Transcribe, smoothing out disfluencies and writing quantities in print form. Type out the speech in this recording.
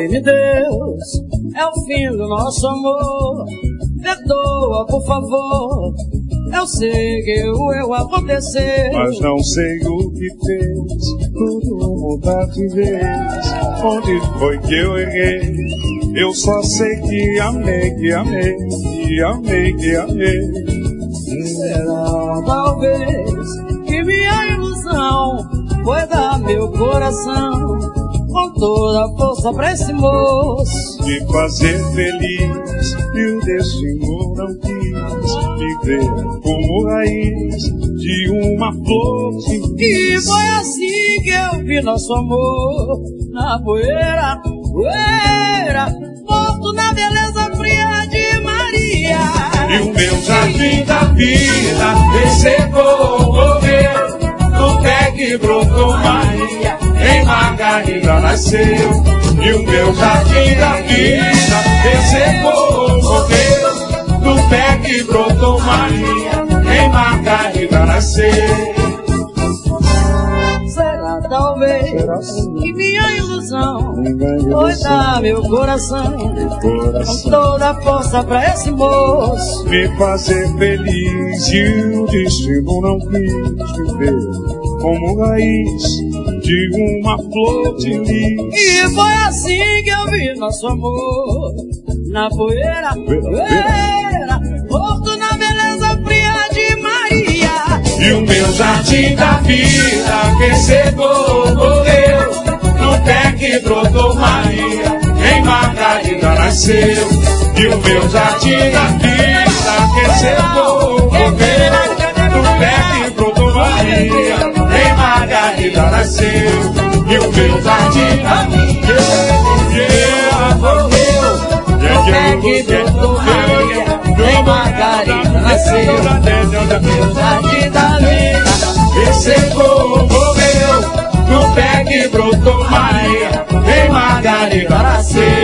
Dê-me Deus, é o fim do nosso amor. Perdoa, por favor. Eu sei que o erro aconteceu, mas não sei o que fez tudo mudar de vez. Onde foi que eu errei? Eu só sei que amei, que amei, que amei, que amei. Será talvez que minha ilusão foi dar meu coração com toda a força pra esse moço, me fazer feliz, e o destino não quis me ver como raiz de uma flor de e foi assim que eu vi nosso amor na poeira, poeira, morto na beleza fria de Maria. E o meu jardim da vida ressecou, morreu, no pé que brotou Maria, em Margarida nasceu. E o meu jardim da vida ressecou, morreu, no pé que brotou Maria, em Margarida nasceu. Será talvez que minha ilusão foi dar meu coração com toda a força pra esse moço, me fazer feliz, e o destino não quis me ver como raiz de uma flor de lis. e foi assim que eu vi nosso amor na poeira, poeira, morto na beleza fria de Maria. E o meu jardim da vida que secou, morreu, no pé que brotou Maria, em Margarida nasceu. E o meu jardim da vida que secou, morreu, no pé que brotou Maria, em Margarida nasceu. E o meu jardim da vida morreu, no pé que brotou Maria, em Margarida nasceu. Meu jardim da vida ressecou, morreu, no pé que brotou Maria, em Margarida nasceu.